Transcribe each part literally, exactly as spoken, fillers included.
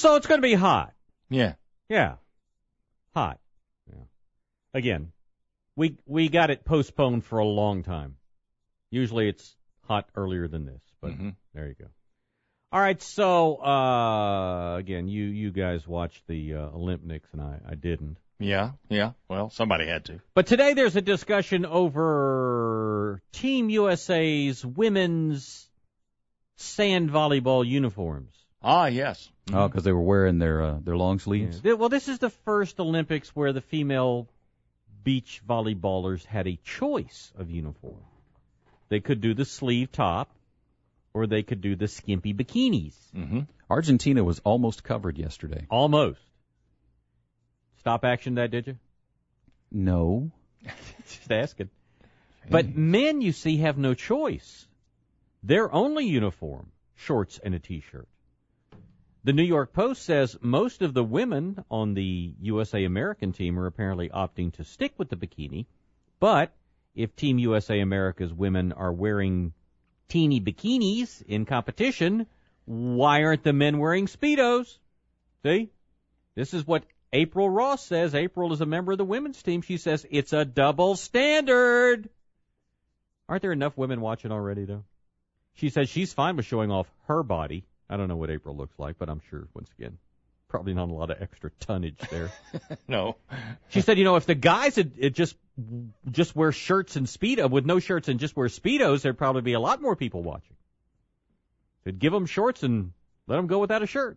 So it's going to be hot. Yeah. Yeah. Hot. Yeah. Again, we we got it postponed for a long time. Usually it's hot earlier than this, but mm-hmm. There you go. All right, so, uh, again, you, you guys watched the uh, Olympics, and I, I didn't. Yeah, yeah. Well, somebody had to. But today there's a discussion over Team U S A's women's sand volleyball uniforms. Ah, yes. Mm-hmm. Oh, because they were wearing their uh, their long sleeves? Yeah. Well, this is the first Olympics where the female beach volleyballers had a choice of uniform. They could do the sleeve top, or they could do the skimpy bikinis. Mm-hmm. Argentina was almost covered yesterday. Almost. Stop action that, did you? No. Just asking. But men, you see, have no choice. Their only uniform, shorts and a T-shirt. The New York Post says most of the women on the U S A American team are apparently opting to stick with the bikini. But if Team U S A America's women are wearing teeny bikinis in competition, why aren't the men wearing Speedos? See? This is what April Ross says. April is a member of the women's team. She says it's a double standard. Aren't there enough women watching already, though? She says she's fine with showing off her body. I don't know what April looks like, but I'm sure, once again, probably not a lot of extra tonnage there. No. She said, you know, if the guys had, had just just wear shirts and Speedo, with no shirts and just wear Speedos, there'd probably be a lot more people watching. They'd give them shorts and let them go without a shirt.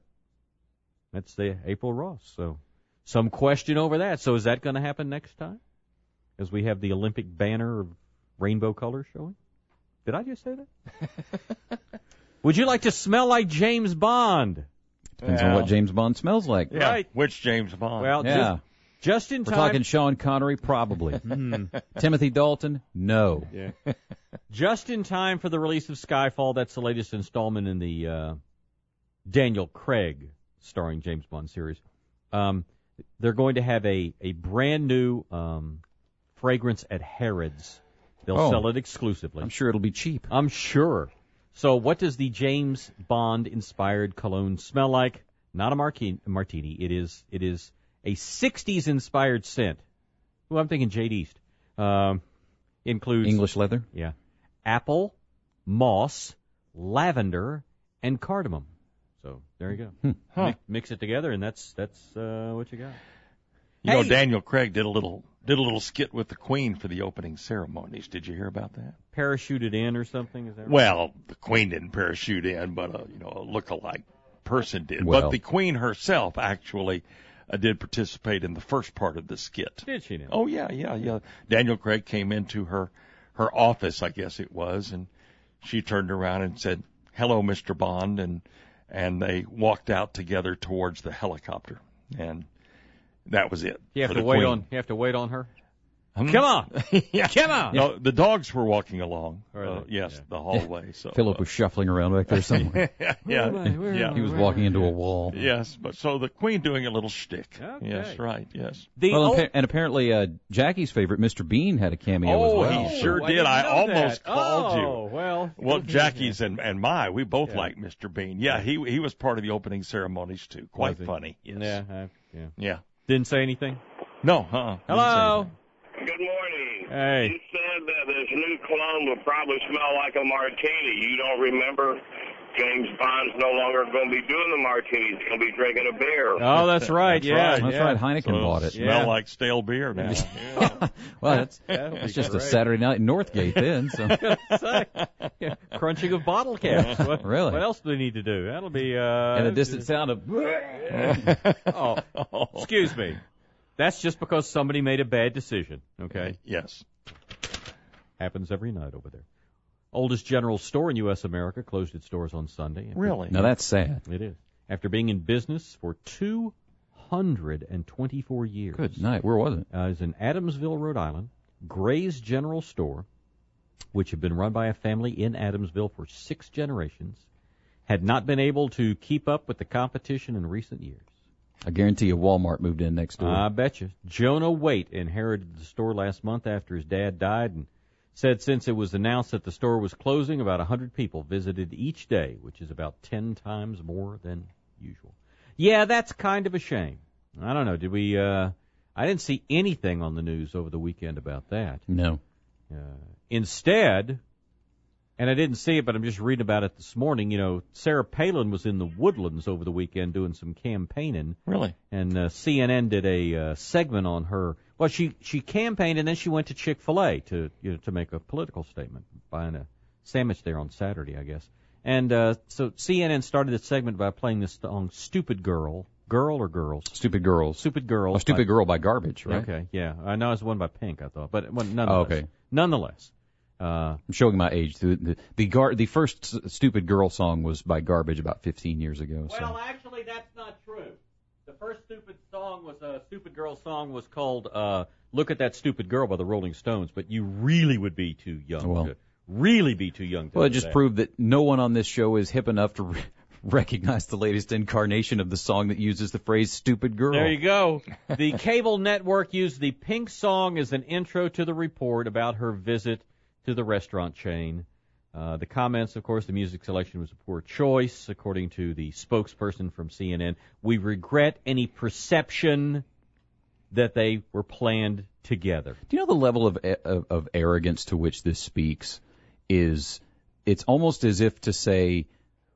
That's the April Ross. So some question over that. So is that going to happen next time? As we have the Olympic banner of rainbow colors showing? Did I just say that? Would you like to smell like James Bond? Depends well, on what James Bond smells like. Yeah. Right. Which James Bond? Well, yeah. just, just in We're time. talking Sean Connery, probably. Mm. Timothy Dalton, no. Yeah. Just in time for the release of Skyfall. That's the latest installment in the uh, Daniel Craig starring James Bond series. Um, they're going to have a, a brand new um, fragrance at Harrods. They'll Oh. sell it exclusively. I'm sure it'll be cheap. I'm sure. So what does the James Bond-inspired cologne smell like? Not a martini. martini. It is it is a sixties-inspired scent. Well, I'm thinking Jade East. Um, includes English leather? Yeah, apple, moss, lavender, and cardamom. So there you go. Hmm. Huh. Mix, mix it together, and that's that's uh, what you got. You Hey. know, Daniel Craig did a little did a little skit with the Queen for the opening ceremonies. Did you hear about that? Parachuted in or something? Is that right? Well, the Queen didn't parachute in, but a, you know, a look-alike person did. Well. But the Queen herself actually uh, did participate in the first part of the skit. Did she now? Oh yeah, yeah, yeah. Daniel Craig came into her her office, I guess it was, and she turned around and said, "Hello, Mister Bond," and and they walked out together towards the helicopter, and that was it. You have for to the wait Queen. on. You have to wait on her. Hmm? Come on, yeah. come on. No, the dogs were walking along. Were Uh, they? yes, Yeah. the hallway. So Philip uh, was shuffling around back there somewhere. yeah, yeah, Where am I? Where yeah. am I? He was walking into a wall. Yes, but so the Queen doing a little shtick. Okay. Yes, right. Yes. The Well, old- and, and apparently uh, Jackie's favorite, Mister Bean, had a cameo Oh, as well. he sure I did. didn't I know almost that. called you. Oh, well. Well, Jackie's and, and my, we both Yeah. like Mister Bean. Yeah, he he was part of the opening ceremonies too. Quite Was he? funny. Yes. Yeah, I, yeah. Yeah. Didn't say anything. No, uh-uh. Hello. Good morning. Hey. You said that this new cologne will probably smell like a martini. You don't remember James Bond's no longer going to be doing the martinis. He's going to be drinking a beer. Oh, that's right. That's yeah, right. That's yeah. right. Heineken So bought it. Smell Yeah. like stale beer now. Yeah. Well, that's, That'll that's be just great. a Saturday night in Northgate then. So Say, yeah, crunching of bottle caps. What, Really? What else do they need to do? That'll be. Uh, and a distant sound of. Oh, excuse me. That's just because somebody made a bad decision. Okay, Yes. happens every night over there. Oldest general store in U S America closed its doors on Sunday. Really? Now that's sad. It is. After being in business for two hundred twenty-four years. Good night. Where was it? Uh, is in Adamsville, Rhode Island. Gray's General Store, which had been run by a family in Adamsville for six generations, had not been able to keep up with the competition in recent years. I guarantee you Walmart moved in next door. I bet you. Jonah Waite inherited the store last month after his dad died and said since it was announced that the store was closing, about one hundred people visited each day, which is about ten times more than usual. Yeah, that's kind of a shame. I don't know. Did we? Uh, I didn't see anything on the news over the weekend about that. No. Uh, instead, and I didn't see it, but I'm just reading about it this morning. You know, Sarah Palin was in the Woodlands over the weekend doing some campaigning. Really? And uh, C N N did a uh, segment on her. Well, she she campaigned and then she went to Chick-fil-A to you know to make a political statement, buying a sandwich there on Saturday, I guess. And uh, so C N N started this segment by playing this song, "Stupid Girl." Girl or girls? Stupid Girls. Stupid Girl. Oh, Stupid by, Girl by Garbage, right? Okay, yeah. I know it was one by Pink, I thought, but well, nonetheless. Oh, okay. Nonetheless. Uh, I'm showing my age. The the the, gar- the first S- Stupid Girl song was by Garbage about fifteen years ago. So. Well, actually, that's not true. The first Stupid song was a uh, Stupid Girl song was called uh, "Look at That Stupid Girl" by the Rolling Stones, but you really would be too young well, to really be too young to Well, it know just that. proved that no one on this show is hip enough to re- recognize the latest incarnation of the song that uses the phrase "Stupid Girl." There you go. The cable network used the Pink song as an intro to the report about her visit to the restaurant chain. Uh, the comments, of course, the music selection was a poor choice, according to the spokesperson from C N N. We regret any perception that they were planned together. Do you know the level of, of of arrogance to which this speaks? Is it's almost as if to say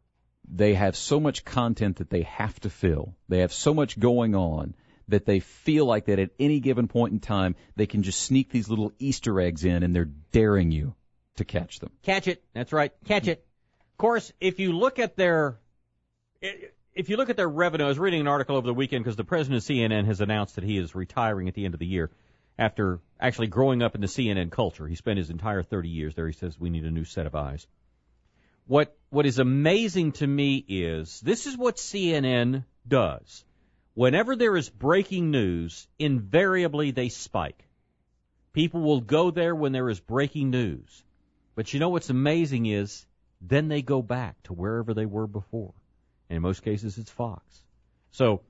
they have so much content that they have to fill. They have so much going on that they feel like that at any given point in time they can just sneak these little Easter eggs in, and they're daring you to catch them. Catch it. That's right. Catch it. Of course, if you look at their if you look at their revenue, I was reading an article over the weekend because the president of C N N has announced that he is retiring at the end of the year after actually growing up in the C N N culture. He spent his entire thirty years there. He says we need a new set of eyes. What what is amazing to me is this is what C N N does. Whenever there is breaking news, invariably they spike. People will go there when there is breaking news. But you know what's amazing is then they go back to wherever they were before. And in most cases, it's Fox. So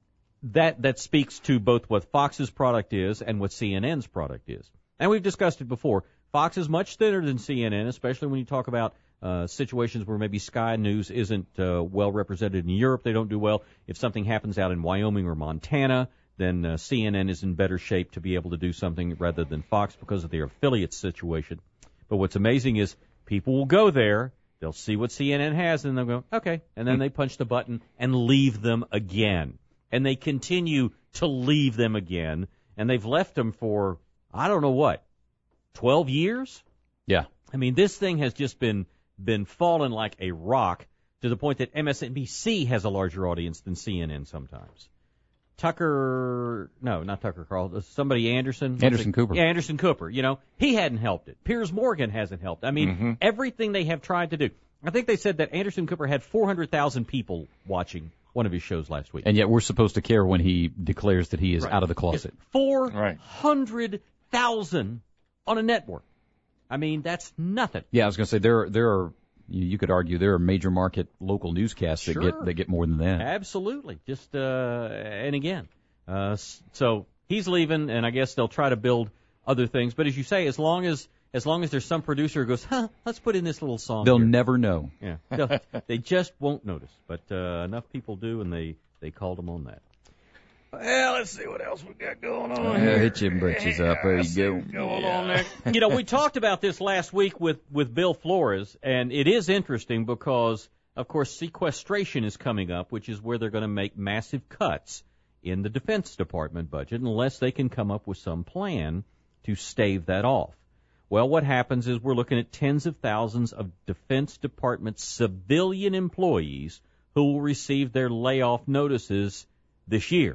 that that speaks to both what Fox's product is and what C N N's product is. And we've discussed it before. Fox is much thinner than C N N, especially when you talk about uh, situations where maybe Sky News isn't uh, well represented in Europe. They don't do well. If something happens out in Wyoming or Montana, then uh, C N N is in better shape to be able to do something rather than Fox because of their affiliate situation. But what's amazing is people will go there, they'll see what C N N has, and they'll go, okay, and then they punch the button and leave them again. And they continue to leave them again, and they've left them for, I don't know what, twelve years? Yeah. I mean, this thing has just been been falling like a rock to the point that M S N B C has a larger audience than C N N sometimes. Tucker, no, not Tucker Carlson, somebody Anderson. Anderson Cooper. Yeah, Anderson Cooper, you know, he hadn't helped it. Piers Morgan hasn't helped. I mean, Mm-hmm. everything they have tried to do. I think they said that Anderson Cooper had four hundred thousand people watching one of his shows last week. And yet we're supposed to care when he declares that he is Right. out of the closet. four hundred thousand on a network. I mean, that's nothing. Yeah, I was going to say there there are you, you could argue there are major market local newscasts that Sure. get that get more than that. Absolutely. Just, uh, and again, uh, so he's leaving, and I guess they'll try to build other things. But as you say, as long as, as long as there's some producer who goes, huh, let's put in this little song They'll here. never know. Yeah. They'll- they just won't notice. But, uh, enough people do, and they, they called them on that. Well, let's see what else we got going on Yeah, here. hit your britches up. There you go. Going on there. You know, we talked about this last week with, with Bill Flores, and it is interesting because, of course, sequestration is coming up, which is where they're going to make massive cuts in the Defense Department budget unless they can come up with some plan to stave that off. Well, what happens is we're looking at tens of thousands of Defense Department civilian employees who will receive their layoff notices this year.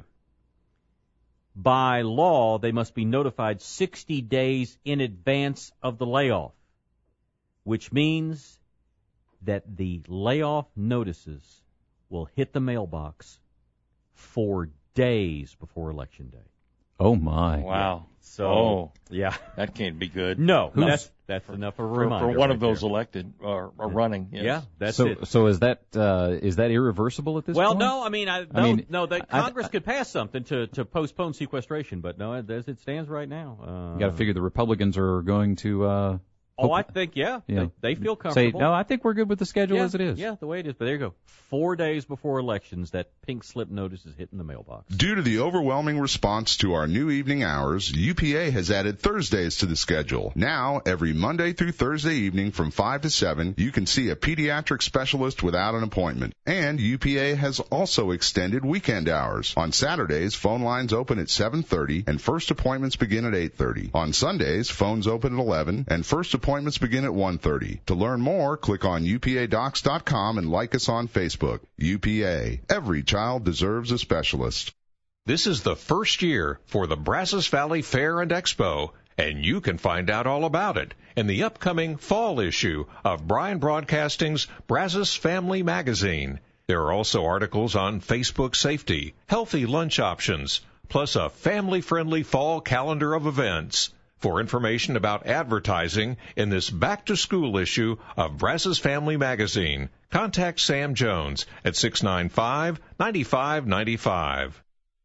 By law, they must be notified sixty days in advance of the layoff, which means that the layoff notices will hit the mailbox four days before Election Day. Oh my! Wow. So, oh, yeah. that can't be good. No, Who's- that's that's enough of a For, reminder. for one right of those there. elected or, or running. Yes. Yeah, that's so it. so is that uh, is that irreversible at this Well, point? no, I mean, I, no, I mean, no, that I- Congress I- could pass something to, to postpone sequestration, but no, as it stands right now, uh, You got to figure the Republicans are going to uh, Oh, I think, yeah, You know, they, they feel say, comfortable. no, I think we're good with the schedule yeah, as it is. Yeah, the way it is. But there you go. Four days before elections, that pink slip notice is hitting the mailbox. Due to the overwhelming response to our new evening hours, U P A has added Thursdays to the schedule. Now, every Monday through Thursday evening from five to seven, you can see a pediatric specialist without an appointment. And U P A has also extended weekend hours. On Saturdays, phone lines open at seven thirty and first appointments begin at eight thirty. On Sundays, phones open at eleven and first appointments begin at one thirty. To learn more, click on U P A docs dot com and like us on Facebook. U P A. Every child deserves a specialist. This is the first year for the Brazos Valley Fair and Expo, and you can find out all about it in the upcoming fall issue of Bryan Broadcasting's Brazos Family Magazine. There are also articles on Facebook safety, healthy lunch options, plus a family-friendly fall calendar of events. For information about advertising in this back-to-school issue of Brazos Family Magazine, contact Sam Jones at six nine five, nine five nine five.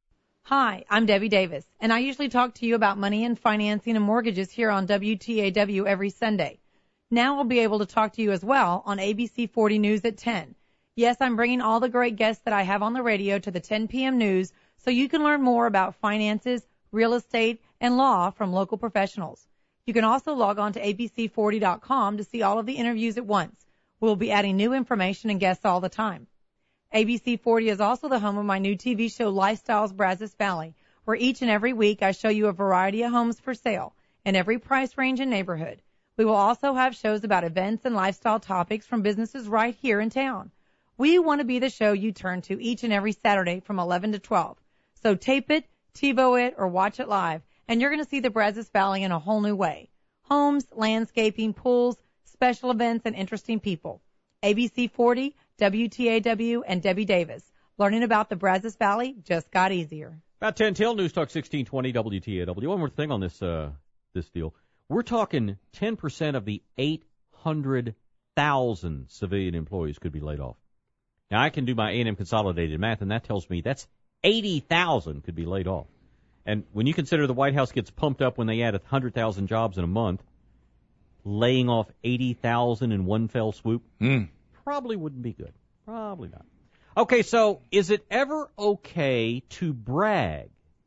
Hi, I'm Debbie Davis, and I usually talk to you about money and financing and mortgages here on W T A W every Sunday. Now I'll be able to talk to you as well on A B C forty News at ten. Yes, I'm bringing all the great guests that I have on the radio to the ten p.m. news so you can learn more about finances, real estate, and law from local professionals. You can also log on to A B C forty dot com to see all of the interviews at once. We'll be adding new information and guests all the time. A B C forty is also the home of my new T V show, Lifestyles Brazos Valley, where each and every week I show you a variety of homes for sale in every price range and neighborhood. We will also have shows about events and lifestyle topics from businesses right here in town. We want to be the show you turn to each and every Saturday from eleven to twelve. So tape it, TiVo it, or watch it live, and you're going to see the Brazos Valley in a whole new way. Homes, landscaping, pools, special events, and interesting people. A B C forty, W T A W, and Debbie Davis. Learning about the Brazos Valley just got easier. About ten till, News Talk sixteen twenty W T A W. One more thing on this uh, this deal. We're talking ten percent of the eight hundred thousand civilian employees could be laid off. Now, I can do my A and M consolidated math, and that tells me that's eighty thousand could be laid off. And when you consider the White House gets pumped up when they add one hundred thousand jobs in a month, laying off eighty thousand in one fell swoop Mm. probably wouldn't be good. Probably not. Okay, so is it ever okay to brag?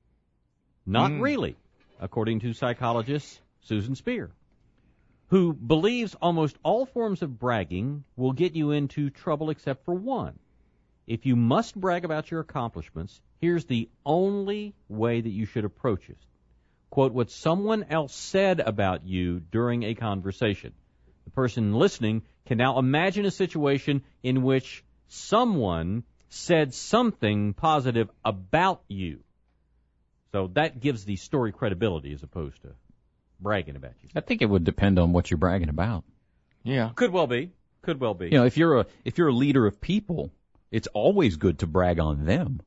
Not Mm. really, according to psychologist Susan Spear, who believes almost all forms of bragging will get you into trouble except for one. If you must brag about your accomplishments, here's the only way that you should approach it. Quote what someone else said about you during a conversation. The person listening can now imagine a situation in which someone said something positive about you. So that gives the story credibility as opposed to bragging about you. I think it would depend on what you're bragging about. Yeah. Could well be. Could well be. You know, if you're a if you're a leader of people, it's always good to brag on them.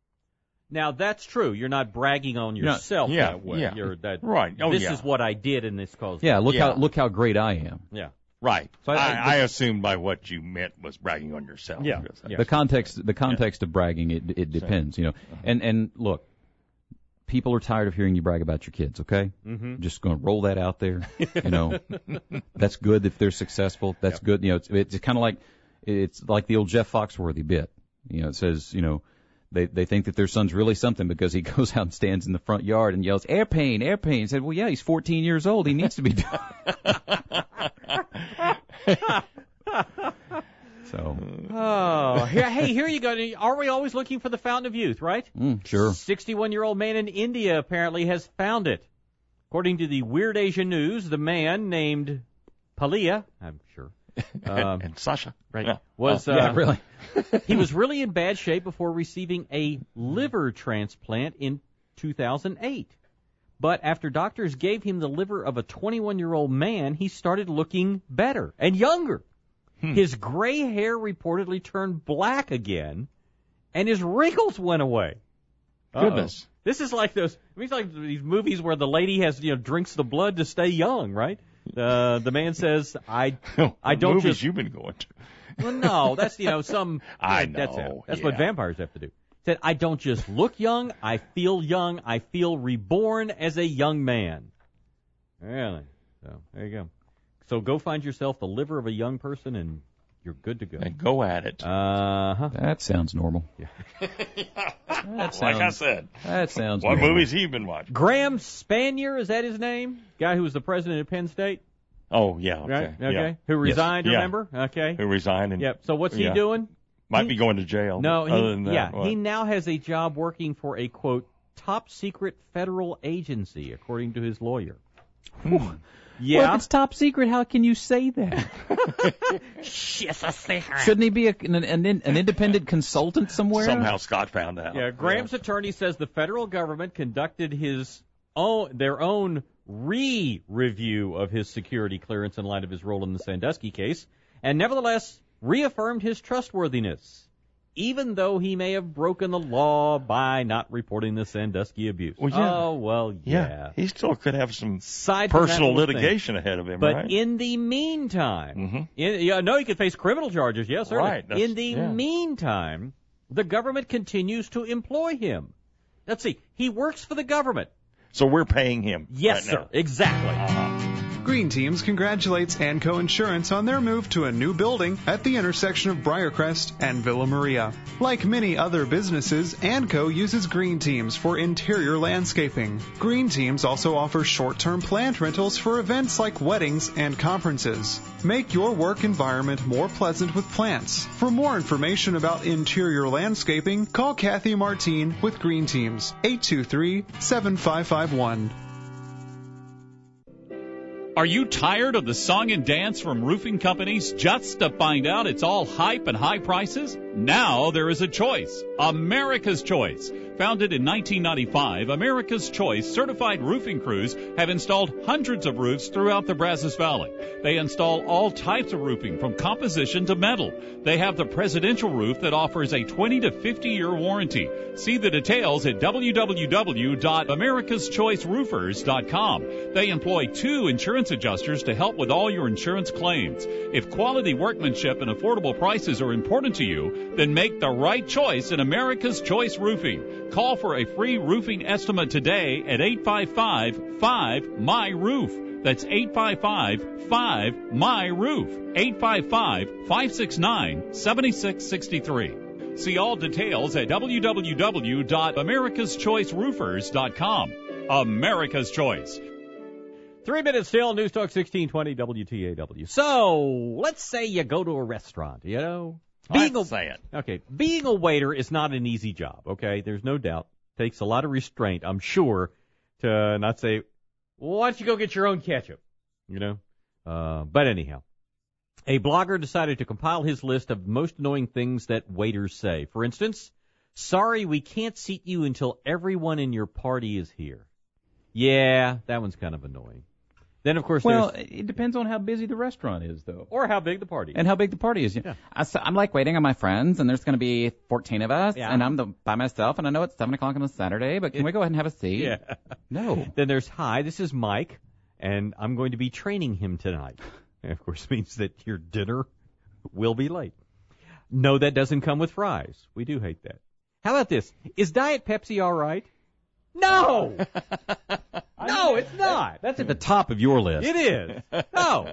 Now, that's true. You're not bragging on You're not- yourself yeah, that way. yeah. You're that, Right. Oh, this yeah. is what I did in this cause. Yeah, look Yeah. how look how great I am. Yeah. Right. So I- I, I- I assumed by what you meant was bragging on yourself. Yeah. Because Yeah. The context the context of bragging it it depends, you know. And and look, people are tired of hearing you brag about your kids, okay? Mm-hmm. Just going to roll that out there, you know. That's good if they're successful. That's Yep. good, you know. It's it's kind of like it's like the old Jeff Foxworthy bit. You know, it says, you know, They they think that their son's really something because he goes out and stands in the front yard and yells, airplane, airplane. He said, well, yeah, he's fourteen years old. He needs to be doing So, Oh, here, hey, here you go. Are we always looking for the fountain of youth, right? mm, sure. sixty-one-year-old man in India apparently has found it. According to the Weird Asian News, the man named Palia, I'm sure, um, and Sasha. right, Yeah. was Oh, uh, yeah, really. he was really in bad shape before receiving a liver transplant in two thousand eight. But after doctors gave him the liver of a twenty-one-year-old man, he started looking better and younger. Hmm. His gray hair reportedly turned black again, and his wrinkles went away. Uh-oh. Goodness. This is like those. I mean, it's like these movies where the lady has, you know, drinks the blood to stay young, right? Uh, the man says, "I, I What don't movies just." you've been going to. Well, no, that's you know some. I That's it. know, That's what yeah. vampires have to do. Said, "I don't just look young. I feel young. I feel reborn as a young man." Really? So there you go. So go find yourself the liver of a young person, and you're good to go. And go at it. Uh-huh. That sounds normal. Yeah. That sounds, like I said. That sounds What normal. movies he been watching? Graham Spanier, is that his name? Guy who was the president of Penn State? Oh, yeah. Okay. Right? Okay. Yeah. Who resigned, Yeah. remember? Okay. Who resigned. And, Yep. So what's yeah. he doing? Might He- be going to jail. No, he, Other than that, yeah, what? he now has a job working for a, quote, top secret federal agency, according to his lawyer. Hmm. Yeah. Well, if it's top secret, how can you say that? Shouldn't he be a, an, an, an independent consultant somewhere? Somehow Scott found out. Yeah, Graham's attorney says the federal government conducted his own, their own re-review of his security clearance in light of his role in the Sandusky case, and nevertheless reaffirmed his trustworthiness, even though he may have broken the law by not reporting the Sandusky abuse. Well, yeah. Oh, well, yeah. Yeah, he still could have some Aside from that personal little thing. litigation ahead of him, But right? in the meantime, Mhm. in, yeah, no, he could face criminal charges, yes, certainly. Right, that's- In the yeah. meantime, the government continues to employ him. Let's see, he works for the government. So we're paying him. Yes, right sir, now. exactly. Green Teams congratulates Anco Insurance on their move to a new building at the intersection of Briarcrest and Villa Maria. Like many other businesses, Anco uses Green Teams for interior landscaping. Green Teams also offers short-term plant rentals for events like weddings and conferences. Make your work environment more pleasant with plants. For more information about interior landscaping, call Kathy Martine with Green Teams, eight two three, seven five five one. Are you tired of the song and dance from roofing companies just to find out it's all hype and high prices? Now there is a choice. America's Choice. Founded in nineteen ninety-five, America's Choice certified roofing crews have installed hundreds of roofs throughout the Brazos Valley. They install all types of roofing from composition to metal. They have the presidential roof that offers a twenty to fifty year warranty. See the details at w w w dot americas choice roofers dot com. They employ two insurance adjusters to help with all your insurance claims. If quality workmanship and affordable prices are important to you, then make the right choice in America's Choice Roofing. Call for a free roofing estimate today at eight five five, five, M Y, roof. That's eight five five, five, M Y, roof. eight five five, five six nine, seven six six three. See all details at w w w dot americas choice roofers dot com. America's Choice. Three minutes still, News Talk sixteen twenty W T A W. So, let's say you go to a restaurant, you know. Being Let's a, say it. Okay, being a waiter is not an easy job, okay? There's no doubt. Takes a lot of restraint, I'm sure, to not say, well, why don't you go get your own ketchup, you know? Uh, but anyhow, a blogger decided to compile his list of most annoying things that waiters say. For instance, sorry, we can't seat you until everyone in your party is here. Yeah, that one's kind of annoying. Then, of course, Well, there's... it depends on how busy the restaurant is, though. Or how big the party is. And how big the party is. Yeah. I, so I'm like waiting on my friends, and there's going to be fourteen of us, Yeah. and I'm the, by myself, and I know it's seven o'clock on a Saturday, but can we go ahead and have a seat? Yeah. No. Then there's, hi, this is Mike, and I'm going to be training him tonight. And of course, means that your dinner will be late. No, that doesn't come with fries. We do hate that. How about this? Is Diet Pepsi all right? No! No, it's not. That's at the top of your list. It is. No.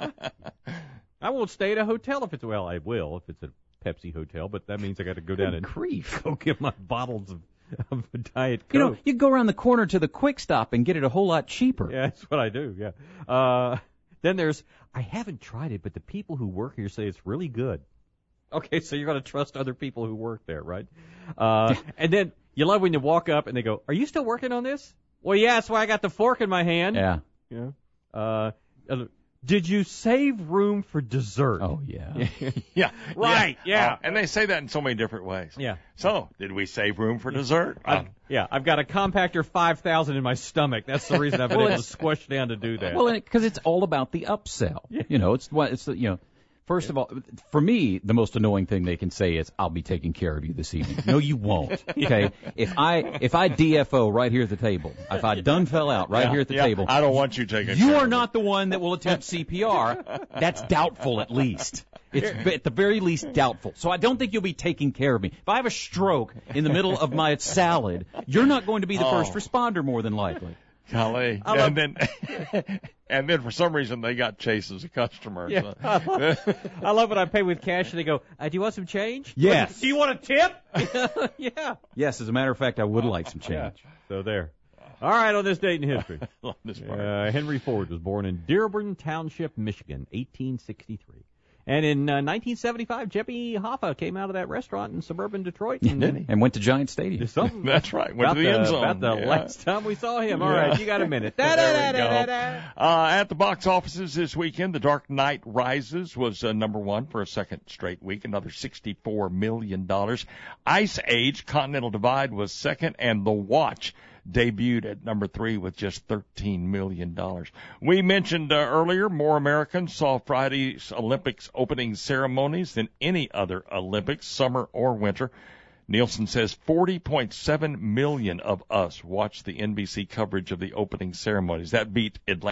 I won't stay at a hotel if it's, well, I will if it's a Pepsi hotel, but that means I got to go down and grief. go get my bottles of, of Diet Coke. You know, you go around the corner to the Quick Stop and get it a whole lot cheaper. Yeah, that's what I do, yeah. Uh, then there's, I haven't tried it, but the people who work here say it's really good. Okay, so you're going to trust other people who work there, right? Uh, and then you love when you walk up and they go, are you still working on this? Well, yeah, that's why I got the fork in my hand. Yeah. Yeah. Uh, did you save room for dessert? Oh, yeah. Yeah. Right, yeah. Uh, and they say that in so many different ways. Yeah. So, did we save room for dessert? I've, Um, yeah, I've got a compactor five thousand in my stomach. That's the reason I've been Well, able to it's- squash down to do that. Well, because it's all about the upsell. You know, it's what it's the, you know. First of all, for me, the most annoying thing they can say is, "I'll be taking care of you this evening." No, you won't. Okay, if I if I D F O right here at the table, if I done fell out right yeah, here at the yeah, table, I don't want you taking you care are of not the one that will attempt C P R. That's doubtful, at least. It's at the very least doubtful. So I don't think you'll be taking care of me. If I have a stroke in the middle of my salad, you're not going to be the Oh. first responder, more than likely. Golly. I love- And then, and then for some reason they got Chase as a customer. Yeah, so. I love, I love when I pay with cash and they go, uh, "Do you want some change? Yes. Do you want a tip?" Yeah. Yes, as a matter of fact, I would like some Yeah. change. So there. All right, on this date in history. Love this part. Uh, Henry Ford was born in Dearborn Township, Michigan, eighteen sixty-three. And in uh, nineteen seventy-five, Jimmy Hoffa came out of that restaurant in suburban Detroit. And, Did he? And went to Giant Stadium. did something That's right. Went about to the, end zone. About the Yeah. last time we saw him. All Yeah. right, you got a minute. There we go. Da-da-da-da-da-da. Uh, at the box offices this weekend, The Dark Knight Rises was uh, number one for a second straight week, another sixty-four million dollars. Ice Age, Continental Divide was second, and The Watch debuted at number three with just thirteen million dollars. We mentioned uh, earlier, more Americans saw Friday's Olympics opening ceremonies than any other Olympics, summer or winter. Nielsen says forty point seven million of us watched the N B C coverage of the opening ceremonies. That beat Atlanta.